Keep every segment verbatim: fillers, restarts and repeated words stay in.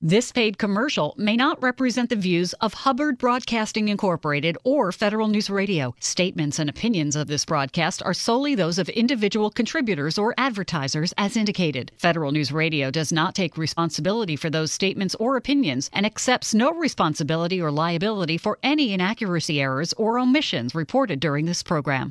This paid commercial may not represent the views of Hubbard Broadcasting Incorporated or Federal News Radio. Statements and opinions of this broadcast are solely those of individual contributors or advertisers as indicated. Federal News Radio does not take responsibility for those statements or opinions and accepts no responsibility or liability for any inaccuracy, errors, or omissions reported during this program.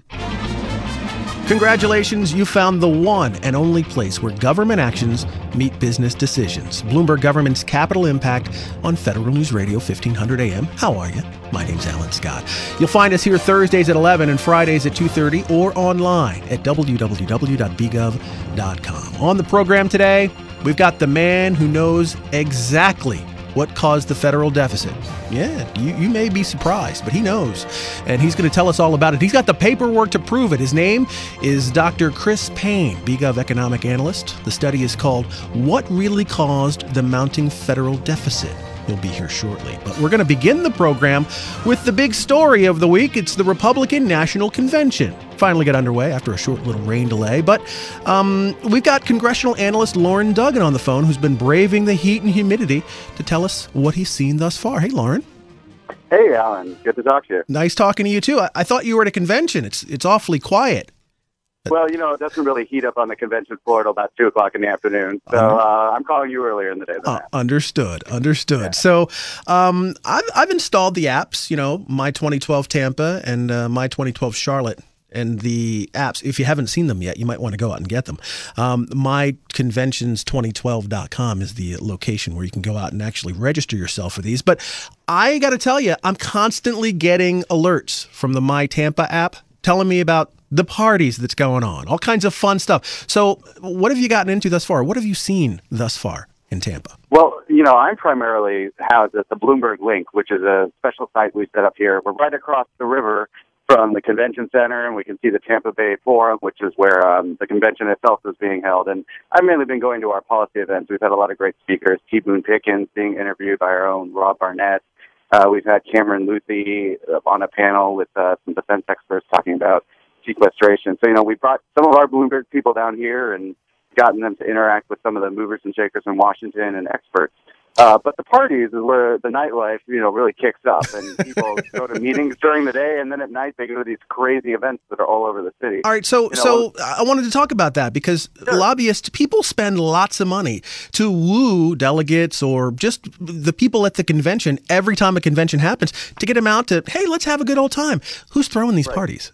Congratulations, you found the one and only place where government actions meet business decisions. Bloomberg Government's Capital Impact on Federal News Radio, fifteen hundred A M. How are you? My name's Alan Scott. You'll find us here Thursdays at eleven and Fridays at two thirty or online at w w w dot b gov dot com. On the program today, we've got the man who knows exactly what caused the federal deficit. Yeah, you, you may be surprised, but he knows, and he's going to tell us all about it. He's got the paperwork to prove it. His name is Doctor Chris Payne, B Gov economic analyst. The study is called What Really Caused the Mounting Federal Deficit. He'll be here shortly. But we're going to begin the program with the big story of the week. It's the Republican National Convention. Finally got underway after a short little rain delay. But um, we've got congressional analyst Lauren Duggan on the phone, who's been braving the heat and humidity to tell us what he's seen thus far. Hey, Lauren. Hey, Alan. Good to talk to you. Nice talking to you, too. I, I thought you were at a convention. It's it's awfully quiet. Well, you know, it doesn't really heat up on the convention floor till about two o'clock in the afternoon. So uh, I'm calling you earlier in the day than uh, that. Understood. Understood. Yeah. So um, I've, I've installed the apps, you know, My twenty twelve Tampa and uh, My twenty twelve Charlotte. And the apps, if you haven't seen them yet, you might want to go out and get them. Um, my conventions twenty twelve dot com is the location where you can go out and actually register yourself for these. But I got to tell you, I'm constantly getting alerts from the My Tampa app telling me about the parties that's going on, all kinds of fun stuff. So what have you gotten into thus far? What have you seen thus far in Tampa? Well, you know, I'm primarily housed at the Bloomberg Link, which is a special site we set up here. We're right across the river from the convention center, and we can see the Tampa Bay Forum, which is where um, the convention itself is being held. And I've mainly been going to our policy events. We've had a lot of great speakers. T. Boone Pickens being interviewed by our own Rob Barnett. Uh, we've had Cameron Luthi on a panel with uh, some defense experts talking about sequestration. So, you know, we brought some of our Bloomberg people down here and gotten them to interact with some of the movers and shakers in Washington and experts. Uh, but the parties is where the nightlife, you know, really kicks up, and people go to meetings during the day, and then at night they go to these crazy events that are all over the city. All right, so you know, so I wanted to talk about that because sure. lobbyists, people spend lots of money to woo delegates or just the people at the convention every time a convention happens to get them out to, hey, let's have a good old time. Who's throwing these right. parties?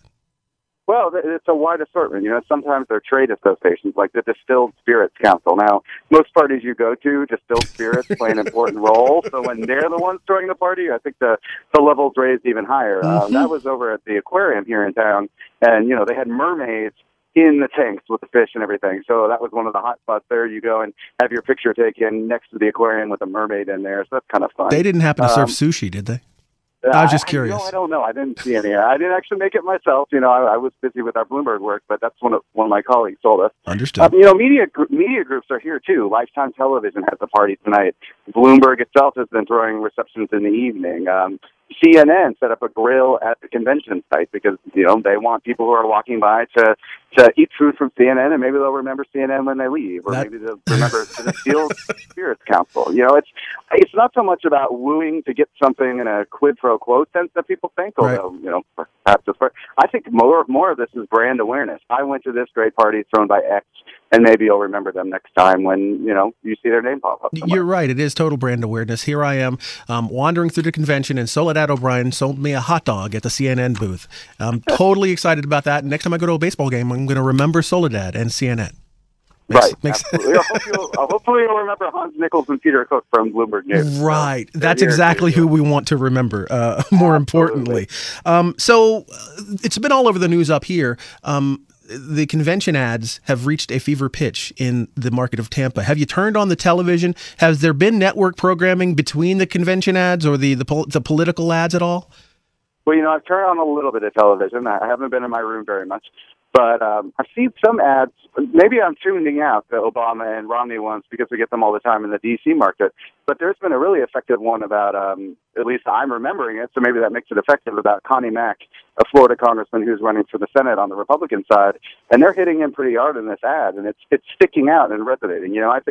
Well, it's a wide assortment. You know, sometimes they're trade associations like the Distilled Spirits Council. Now, most parties you go to, distilled spirits play an important role. So when they're the ones throwing the party, I think the, the level's raised even higher. Mm-hmm. Um, that was over at the aquarium here in town. And, you know, they had mermaids in the tanks with the fish and everything. So that was one of the hot spots there. You go and have your picture taken next to the aquarium with a mermaid in there. So that's kind of fun. They didn't happen to serve um, sushi, did they? I was just curious. I, no, I don't know. I didn't see any. I didn't actually make it myself. You know, I, I was busy with our Bloomberg work, but that's one of one of my colleagues told us. Understood. Um, you know, media gr- media groups are here too. Lifetime Television has a party tonight. Bloomberg itself has been throwing receptions in the evening. Um, C N N set up a grill at the convention site because, you know, they want people who are walking by to to eat food from C N N, and maybe they'll remember C N N when they leave, or that... maybe they'll remember the Distilled Spirits Council. You know, it's it's not so much about wooing to get something in a quid pro quo sense that people think, although, right. you know, perhaps it's fair. I think more more of this is brand awareness. I went to this great party thrown by X, and maybe you'll remember them next time when, you know, you see their name pop up somewhere. You're right. It is total brand awareness. Here I am um, wandering through the convention, and Soledad O'Brien sold me a hot dog at the C N N booth. I'm totally excited about that. Next time I go to a baseball game, I'm going to remember Soledad and C N N. Makes, right, makes absolutely. I hope you'll, hopefully you'll remember Hans Nichols and Peter Cook from Bloomberg News. Right. So That's exactly who we want to remember, uh, more absolutely. importantly. Um, so uh, it's been all over the news up here. Um, the convention ads have reached a fever pitch in the market of Tampa. Have you turned on the television? Has there been network programming between the convention ads or the, the, pol- the political ads at all? Well, you know, I've turned on a little bit of television. I haven't been in my room very much. But um, I've seen some ads. Maybe I'm tuning out the Obama and Romney ones because we get them all the time in the D C market. But there's been a really effective one about, um, at least I'm remembering it, so maybe that makes it effective, about Connie Mack, a Florida congressman who's running for the Senate on the Republican side. And they're hitting him pretty hard in this ad, and it's it's sticking out and resonating. You know, I think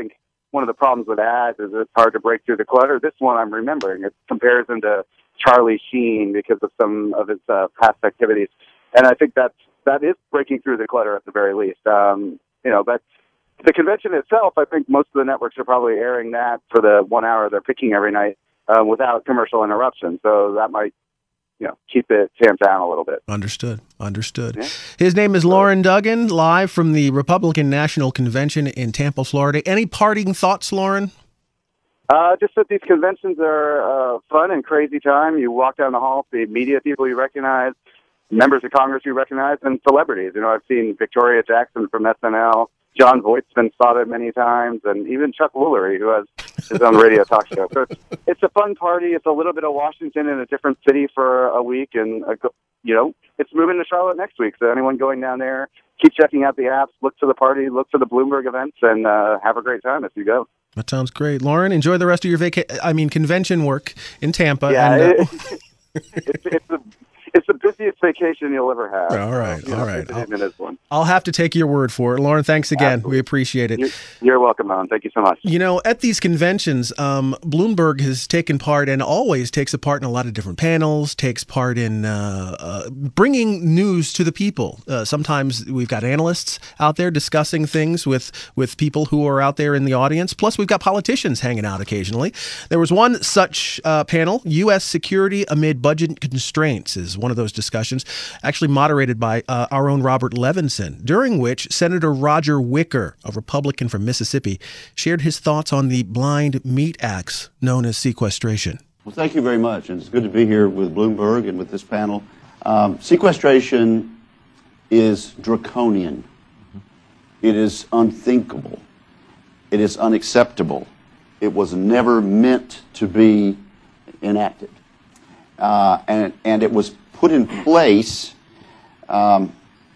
one of the problems with ads is it's hard to break through the clutter. This one I'm remembering. It compares him to Charlie Sheen because of some of his uh, past activities. And I think that's, that is breaking through the clutter at the very least. Um, you know, but the convention itself, I think most of the networks are probably airing that for the one hour they're picking every night uh, without commercial interruption. So that might, you know, keep it tamped down a little bit. Understood. Understood. Yeah. His name is Loren Duggan, live from the Republican National Convention in Tampa, Florida. Any parting thoughts, Loren? Uh, just that these conventions are uh, fun and crazy time. You walk down the hall, see media people you recognize, members of Congress you recognize, and celebrities. You know, I've seen Victoria Jackson from S N L. John Voight's been spotted many times, and even Chuck Woolery, who has his own radio talk show. So it's, it's a fun party. It's a little bit of Washington in a different city for a week, and, uh, you know, it's moving to Charlotte next week. So anyone going down there, keep checking out the apps, look for the party, look for the Bloomberg events, and uh, have a great time as you go. That sounds great. Loren, enjoy the rest of your vaca- I mean, convention work in Tampa. Yeah, and, uh, it, it's, it's the It's the busiest vacation you'll ever have. All right, so, all right. I'll, it is one. I'll have to take your word for it. Loren, thanks again. Absolutely. We appreciate it. You're, you're welcome, Alan. Thank you so much. You know, at these conventions, um, Bloomberg has taken part and always takes a part in a lot of different panels, takes part in uh, uh, bringing news to the people. Uh, sometimes we've got analysts out there discussing things with, with people who are out there in the audience. Plus, we've got politicians hanging out occasionally. There was one such uh, panel, U S Security Amid Budget Constraints, is one of those discussions, actually moderated by uh, our own Robert Levinson, during which Senator Roger Wicker, a Republican from Mississippi, shared his thoughts on the blind meat acts known as sequestration. Well, thank you very much, and it's good to be here with Bloomberg and with this panel. Um, sequestration is draconian. It is unthinkable. It is unacceptable. It was never meant to be enacted. Uh, and, and it was put in place um,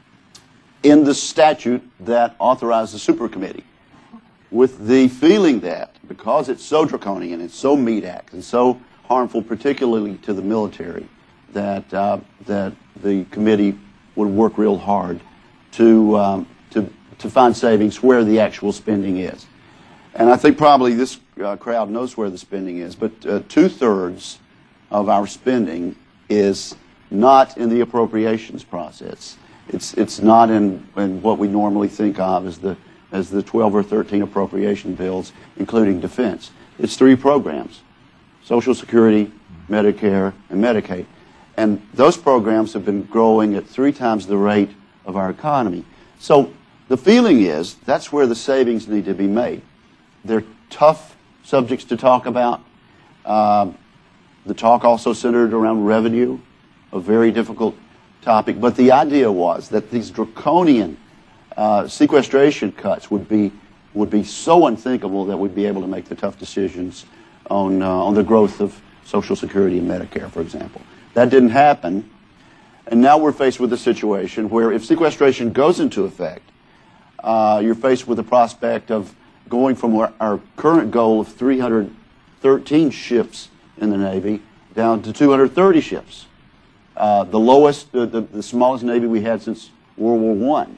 in the statute that authorized the supercommittee, with the feeling that because it's so draconian and so meat act and so harmful, particularly to the military, that uh, that the committee would work real hard to um, to to find savings where the actual spending is. And I think probably this uh, crowd knows where the spending is, but uh, two thirds of our spending is not in the appropriations process. It's it's not in, in what we normally think of as the as the twelve or thirteen appropriation bills, including defense. It's three programs: Social Security, Medicare, and Medicaid. And those programs have been growing at three times the rate of our economy. So the feeling is that's where the savings need to be made. They're tough subjects to talk about. Um, The talk also centered around revenue, a very difficult topic. But the idea was that these draconian uh, sequestration cuts would be would be so unthinkable that we'd be able to make the tough decisions on uh, on the growth of Social Security and Medicare, for example. That didn't happen, and now we're faced with a situation where if sequestration goes into effect, uh, you're faced with the prospect of going from our, our current goal of three hundred thirteen ships in the Navy down to two hundred thirty ships, uh, the lowest, uh, the, the smallest Navy we had since World War One.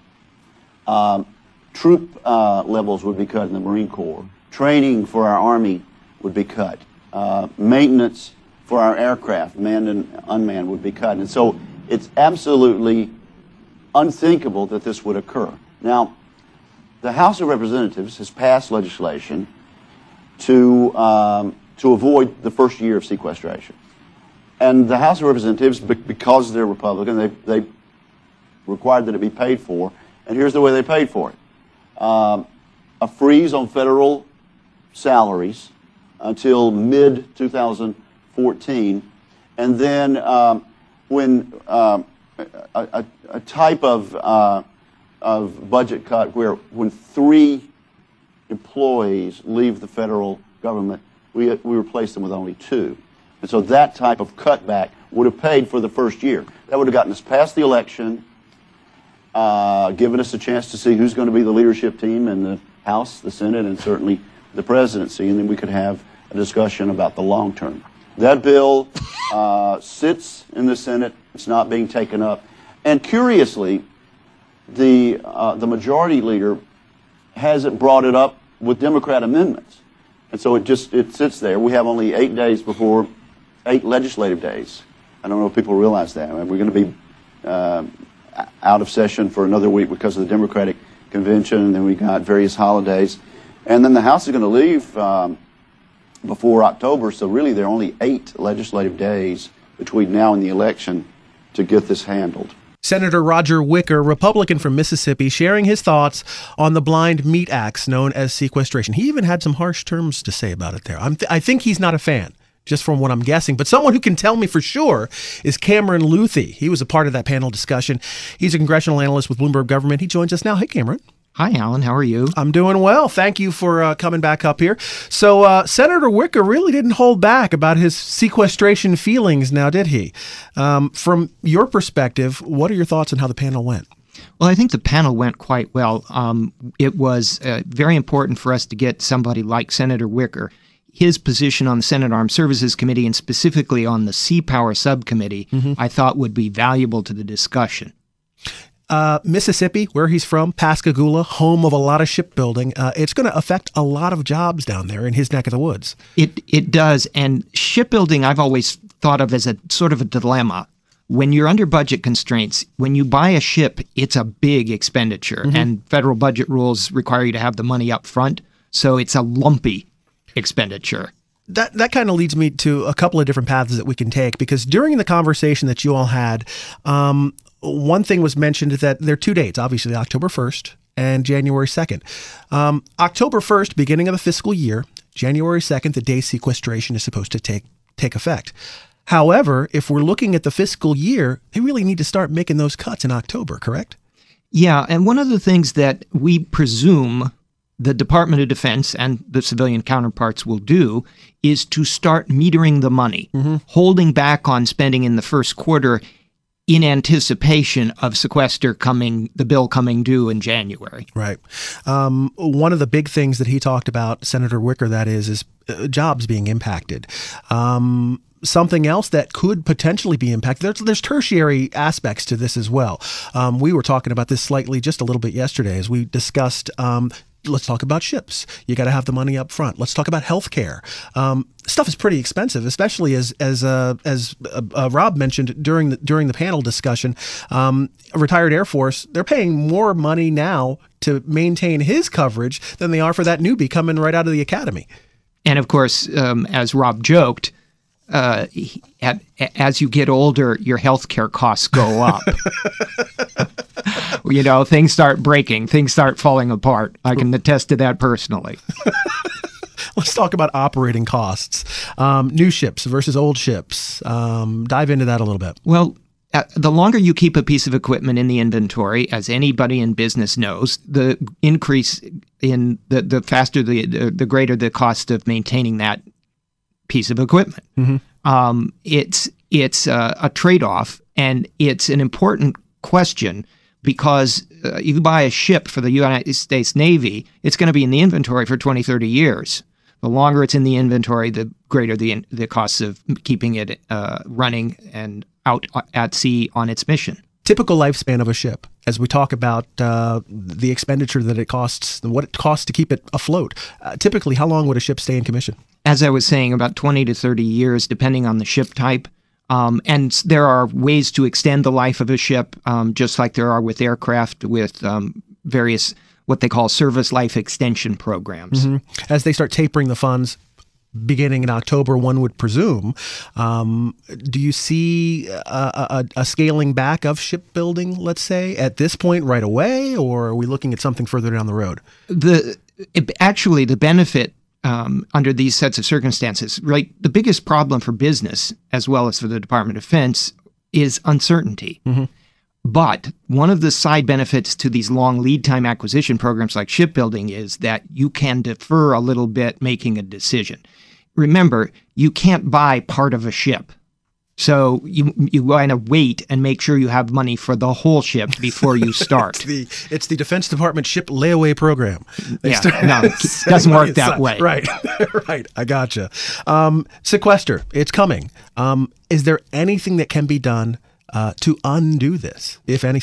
Um, troop uh, levels would be cut in the Marine Corps. Training for our Army would be cut. Uh, maintenance for our aircraft, manned and unmanned, would be cut. And so it's absolutely unthinkable that this would occur. Now, the House of Representatives has passed legislation to um, to avoid the first year of sequestration. And the House of Representatives, because they're Republican, they, they required that it be paid for, and here's the way they paid for it. Um, a freeze on federal salaries until mid two thousand fourteen, and then um, when um, a, a, a type of, uh, of budget cut where when three employees leave the federal government, We, we replaced them with only two. And so that type of cutback would have paid for the first year. That would have gotten us past the election, uh, given us a chance to see who's going to be the leadership team in the House, the Senate, and certainly the presidency, and then we could have a discussion about the long term. That bill uh, sits in the Senate. It's not being taken up. And curiously, the, uh, the majority leader hasn't brought it up with Democrat amendments. And so it just it sits there. We have only eight days before, eight legislative days. I don't know if people realize that. I mean, we're going to be uh, out of session for another week because of the Democratic convention, and then we got various holidays. And then the House is going to leave um, before October, so really there are only eight legislative days between now and the election to get this handled. Senator Roger Wicker, Republican from Mississippi, sharing his thoughts on the blind meat acts known as sequestration. He even had some harsh terms to say about it there. I'm th- I think he's not a fan, just from what I'm guessing. But someone who can tell me for sure is Cameron Luthi. He was a part of that panel discussion. He's a congressional analyst with Bloomberg Government. He joins us now. Hey, Cameron. Hi, Alan. How are you? I'm doing well. Thank you for uh, coming back up here. So uh, Senator Wicker really didn't hold back about his sequestration feelings now, did he? Um, from your perspective, what are your thoughts on how the panel went? Well, I think the panel went quite well. Um, it was uh, very important for us to get somebody like Senator Wicker. His position on the Senate Armed Services Committee and specifically on the Sea Power Subcommittee, mm-hmm. I thought would be valuable to the discussion. Uh, Mississippi, where he's from, Pascagoula, home of a lot of shipbuilding. Uh, it's going to affect a lot of jobs down there in his neck of the woods. It it does. And shipbuilding, I've always thought of as a sort of a dilemma. When you're under budget constraints, when you buy a ship, it's a big expenditure. Mm-hmm. And federal budget rules require you to have the money up front. So it's a lumpy expenditure. That that kind of leads me to a couple of different paths that we can take, because during the conversation that you all had, um, one thing was mentioned that there are two dates, obviously October first and January second. Um, October first, beginning of the fiscal year, January second, the day sequestration is supposed to take take effect. However, if we're looking at the fiscal year, they really need to start making those cuts in October, correct? Yeah, and one of the things that we presume the Department of Defense and the civilian counterparts will do is to start metering the money, mm-hmm. holding back on spending in the first quarter in anticipation of sequester coming, the bill coming due in January. Right. Um, one of the big things that he talked about, Senator Wicker, that is, is uh, jobs being impacted. Um, something else that could potentially be impacted, there's, there's tertiary aspects to this as well. Um, we were talking about this slightly just a little bit yesterday as we discussed um, let's talk about ships. You got to have the money up front. Let's talk about healthcare. Um, stuff is pretty expensive, especially as as uh, as uh, uh, Rob mentioned during the during the panel discussion. Um, a retired Air Force, they're paying more money now to maintain his coverage than they are for that newbie coming right out of the academy. And of course, um, as Rob joked, uh, he, at, as you get older, your healthcare costs go up. You know, things start breaking, things start falling apart. I can attest to that personally. Let's talk about operating costs. Um, new ships versus old ships. Um, dive into that a little bit. Well, uh, the longer you keep a piece of equipment in the inventory, as anybody in business knows, the increase in the, the faster, the, the the greater the cost of maintaining that piece of equipment. Mm-hmm. Um, it's it's uh, a trade-off, and it's an important question. Because uh, you buy a ship for the United States Navy, it's going to be in the inventory for twenty, thirty years. The longer it's in the inventory, the greater the the costs of keeping it uh, running and out at sea on its mission. Typical lifespan of a ship, as we talk about uh, the expenditure that it costs, what it costs to keep it afloat. Uh, typically, how long would a ship stay in commission? As I was saying, about twenty to thirty years, depending on the ship type. Um, and there are ways to extend the life of a ship, um, just like there are with aircraft, with um, various what they call service life extension programs. Mm-hmm. As they start tapering the funds beginning in October, one would presume. Um, do you see a, a, a scaling back of shipbuilding, let's say, at this point right away, or are we looking at something further down the road? The it, actually, the benefit Um, under these sets of circumstances, right? The biggest problem for business, as well as for the Department of Defense, is uncertainty. Mm-hmm. But one of the side benefits to these long lead time acquisition programs like shipbuilding is that you can defer a little bit making a decision. Remember, you can't buy part of a ship. So you you want to wait and make sure you have money for the whole ship before you start. it's, the, it's the Defense Department ship layaway program. They yeah, no, it doesn't work that way. Right, right. I gotcha. Um, sequester, it's coming. Um, is there anything that can be done uh, to undo this, if anything?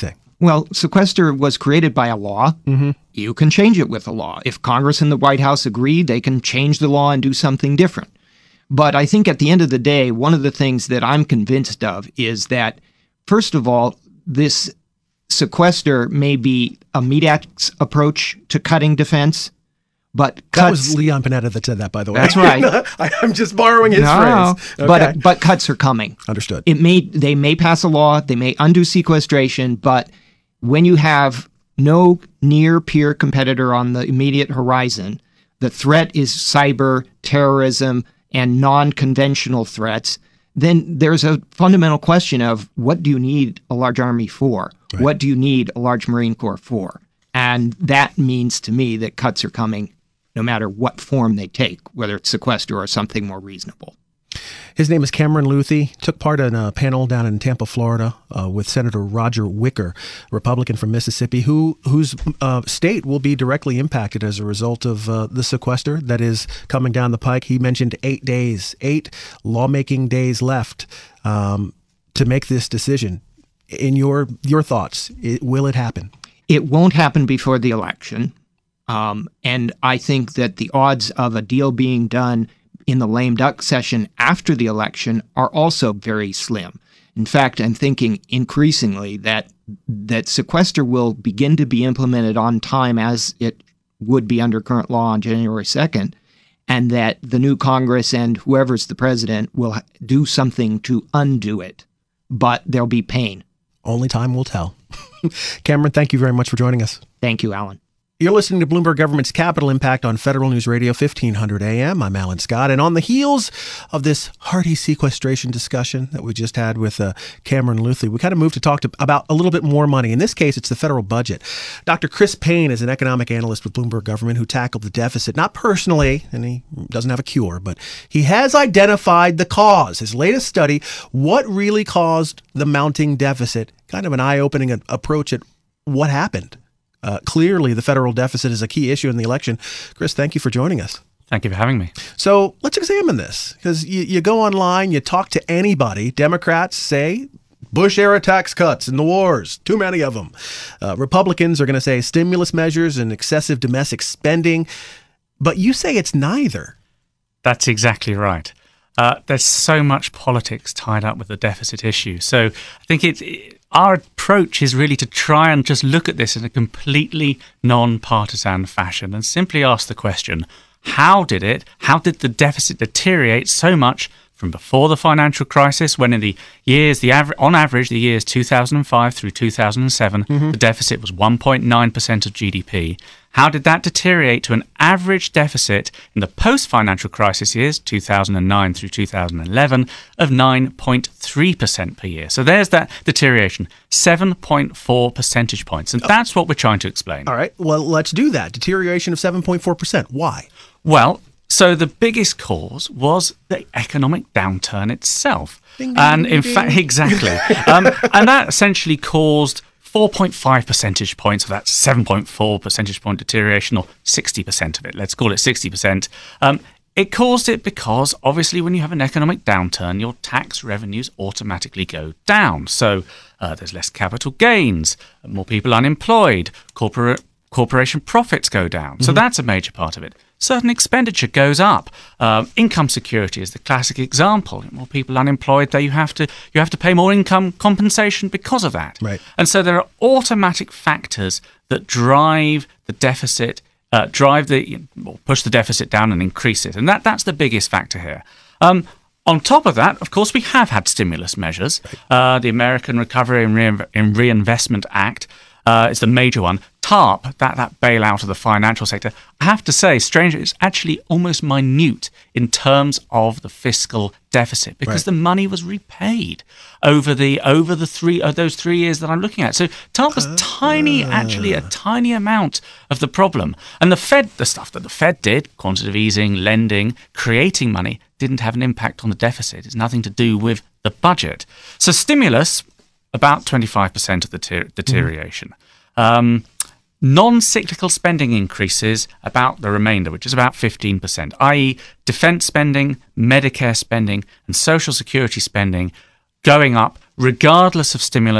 Well, sequester was created by a law. Mm-hmm. You can change it with a law. If Congress and the White House agree, they can change the law and do something different. But I think at the end of the day, one of the things that I'm convinced of is that, first of all, this sequester may be a meat axe approach to cutting defense, but cuts, that was Leon Panetta that said that, by the way. That's right. I'm just borrowing his no, phrase. Okay. But but cuts are coming. Understood. It may they may pass a law, they may undo sequestration, but when you have no near-peer competitor on the immediate horizon, the threat is cyber, terrorism, and non-conventional threats, then there's a fundamental question of what do you need a large army for? Right. What do you need a large Marine Corps for? And that means to me that cuts are coming no matter what form they take, whether it's sequester or something more reasonable. His name is Cameron Luthi. Took part in a panel down in Tampa, Florida, uh, with Senator Roger Wicker, Republican from Mississippi, who whose uh, state will be directly impacted as a result of uh, the sequester that is coming down the pike. He mentioned eight days, eight lawmaking days left um, to make this decision. In your your thoughts, it, will it happen? It won't happen before the election, um, and I think that the odds of a deal being done in the lame duck session after the election are also very slim. In fact, I'm thinking increasingly that that sequester will begin to be implemented on time as it would be under current law on January second, and that the new Congress and whoever's the president will do something to undo it. But there'll be pain. Only time will tell. Cameron, thank you very much for joining us. Thank you, Alan. You're listening to Bloomberg Government's Capital Impact on Federal News Radio fifteen hundred A M. I'm Alan Scott. And on the heels of this hearty sequestration discussion that we just had with uh, Cameron Luthi, we kind of moved to talk to, about a little bit more money. In this case, it's the federal budget. Doctor Chris Payne is an economic analyst with Bloomberg Government who tackled the deficit, not personally, and he doesn't have a cure, but he has identified the cause. His latest study, what really caused the mounting deficit, kind of an eye-opening approach at what happened. Uh, clearly, the federal deficit is a key issue in the election. Chris, thank you for joining us. Thank you for having me. So let's examine this, because you, you go online, you talk to anybody. Democrats say Bush-era tax cuts and the wars, too many of them. Uh, Republicans are going to say stimulus measures and excessive domestic spending. But you say it's neither. That's exactly right. Uh, there's so much politics tied up with the deficit issue. So I think it's... It, Our approach is really to try and just look at this in a completely non-partisan fashion and simply ask the question, how did it, how did the deficit deteriorate so much from before the financial crisis, when in the years, the aver- on average, the years two thousand five through two thousand seven, mm-hmm. the deficit was one point nine percent of G D P. How did that deteriorate to an average deficit in the post-financial crisis years, two thousand nine through two thousand eleven, of nine point three percent per year? So there's that deterioration, seven point four percentage points. And that's what we're trying to explain. All right. Well, let's do that. Deterioration of seven point four percent. Why? Well, so the biggest cause was the economic downturn itself. Ding, and ding, in ding. fact, exactly. um, and that essentially caused four point five percentage points of that seven point four percentage point deterioration, or sixty percent of it. Let's call it sixty percent. Um, it caused it because, obviously, when you have an economic downturn, your tax revenues automatically go down. So uh, there's less capital gains, more people unemployed, corporate corporation profits go down. Mm-hmm. So that's a major part of it. Certain expenditure goes up. Um, income security is the classic example. More people unemployed, there you have to you have to pay more income compensation because of that. Right. And so there are automatic factors that drive the deficit, uh, drive the or push the deficit down and increase it. And that that's the biggest factor here. Um, on top of that, of course, we have had stimulus measures. Uh, the American Recovery and, Rein- and Reinvestment Act uh, is the major one. TARP, that, that bailout of the financial sector, I have to say, strangely, it's actually almost minute in terms of the fiscal deficit because right. the money was repaid over the over the three uh, those three years that I'm looking at. So TARP was uh, tiny, actually a tiny amount of the problem. And the Fed, the stuff that the Fed did, quantitative easing, lending, creating money, didn't have an impact on the deficit. It's nothing to do with the budget. So stimulus, about twenty-five percent of the ter- deterioration. Mm. Um, Non-cyclical spending increases about the remainder, which is about fifteen percent, that is defence spending, Medicare spending, and Social Security spending going up regardless of stimulus,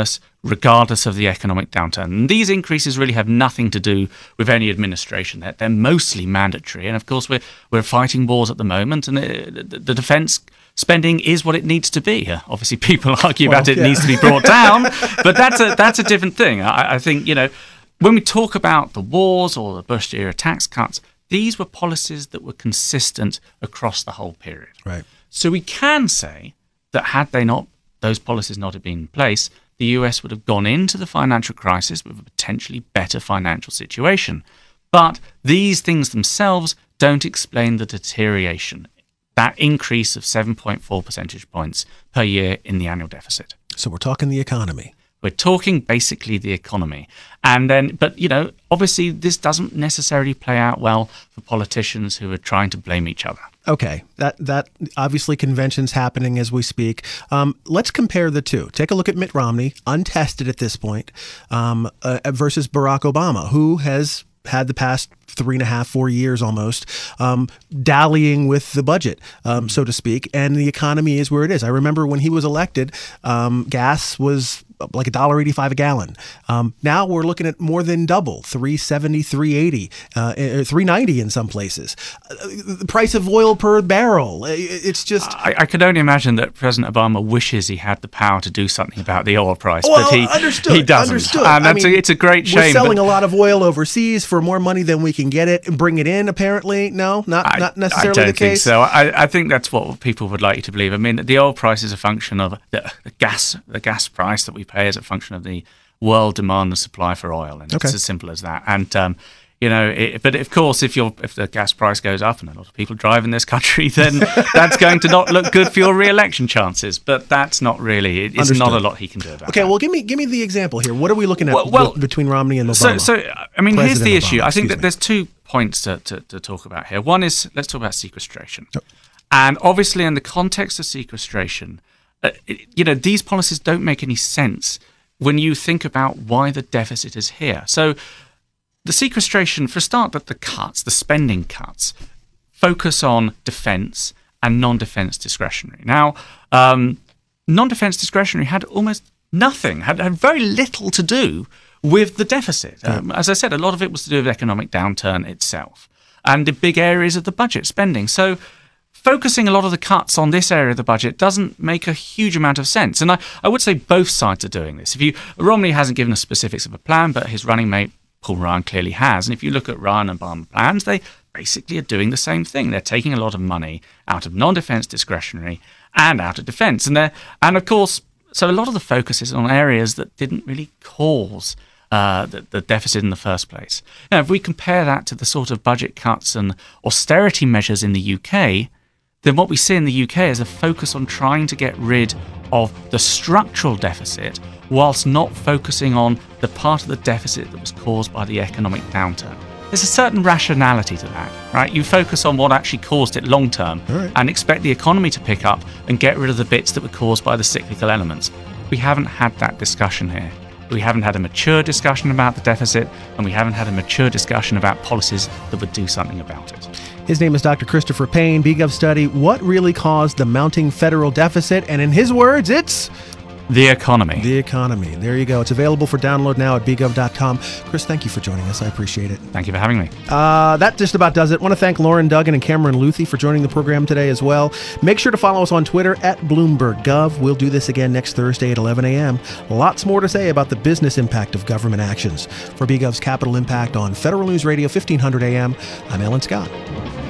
regardless of the economic downturn. And these increases really have nothing to do with any administration. They're, they're mostly mandatory. And of course, we're we're fighting wars at the moment, and the, the, the defence spending is what it needs to be. Uh, obviously, people argue well, about it yeah. needs to be brought down, but that's a that's a different thing. I, I think, you know, when we talk about the wars or the Bush era tax cuts, these were policies that were consistent across the whole period. Right. So we can say that had they not, those policies not have been in place, the U S would have gone into the financial crisis with a potentially better financial situation. But these things themselves don't explain the deterioration, that increase of seven point four percentage points per year in the annual deficit. So we're talking the economy. We're talking basically the economy. And then, but, you know, obviously this doesn't necessarily play out well for politicians who are trying to blame each other. Okay, that that obviously convention's happening as we speak. Um, let's compare the two. Take a look at Mitt Romney, untested at this point, um, uh, versus Barack Obama, who has had the past three and a half, four years almost, um, dallying with the budget, um, so to speak, and the economy is where it is. I remember when he was elected, um, gas was like a dollar eighty-five a gallon. Um, now we're looking at more than double, three seventy, three eighty, uh, three ninety in some places. Uh, the price of oil per barrel, it's just. I, I can only imagine that President Obama wishes he had the power to do something about the oil price, well, but he understood, he doesn't. Understood. And I that's mean, a, it's a great shame. We're selling but, a lot of oil overseas for more money than we can get it and bring it in. Apparently, no, not I, not necessarily I don't the case. think so. I, I think that's what people would like you to believe. I mean, the oil price is a function of the, the gas. The gas price that we pay is a function of the world demand and supply for oil, and okay. it's as simple as that. And um, you know, it, but of course, if you're if the gas price goes up and a lot of people drive in this country, then that's going to not look good for your re-election chances. But that's not really. It's Understood. not a lot he can do about. Okay, that. well, give me give me the example here. What are we looking at well, well, b- between Romney and Obama? So, so I mean, President here's the Obama, issue. I think that me. there's two points to, to, to talk about here. One is let's talk about sequestration, oh. and obviously in the context of sequestration, uh, it, you know, these policies don't make any sense when you think about why the deficit is here. So the sequestration, for a start, that the cuts, the spending cuts, focus on defence and non-defence discretionary. Now, um, non-defence discretionary had almost nothing, had, had very little to do with the deficit. Um, as I said, a lot of it was to do with economic downturn itself and the big areas of the budget spending. So focusing a lot of the cuts on this area of the budget doesn't make a huge amount of sense. And I, I would say both sides are doing this. If you Romney hasn't given us specifics of a plan, but his running mate, Paul Ryan, clearly has. And if you look at Ryan and Obama plans, they basically are doing the same thing. They're taking a lot of money out of non-defence discretionary and out of defence. And, they're, and of course, so a lot of the focus is on areas that didn't really cause Uh, the, the deficit in the first place. Now, if we compare that to the sort of budget cuts and austerity measures in the U K, then what we see in the U K is a focus on trying to get rid of the structural deficit whilst not focusing on the part of the deficit that was caused by the economic downturn. There's a certain rationality to that, right? You focus on what actually caused it long term right. and expect the economy to pick up and get rid of the bits that were caused by the cyclical elements. We haven't had that discussion here. We haven't had a mature discussion about the deficit, and we haven't had a mature discussion about policies that would do something about it. His name is Doctor Christopher Payne, B Gov study, What Really Caused the Mounting Federal Deficit? And in his words, it's the economy. The economy. There you go. It's available for download now at b gov dot com. Chris, thank you for joining us. I appreciate it. Thank you for having me. Uh, that just about does it. I want to thank Lauren Duggan and Cameron Luthi for joining the program today as well. Make sure to follow us on Twitter at Bloomberg Gov. We'll do this again next Thursday at eleven a.m. Lots more to say about the business impact of government actions. For B Gov's Capital Impact on Federal News Radio fifteen hundred A M, I'm Alan Scott.